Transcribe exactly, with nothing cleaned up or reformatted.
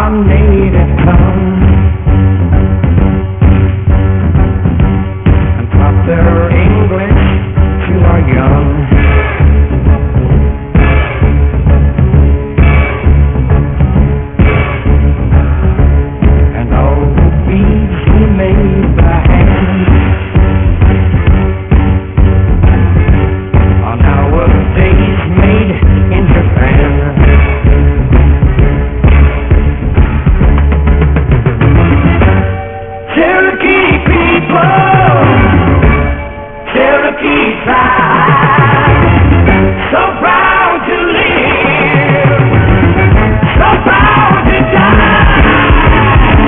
our native tongue and taught their English to our young. And all the beads we made by hand are nowadays made in Japan. Cherokee people, Cherokee tribe, so proud.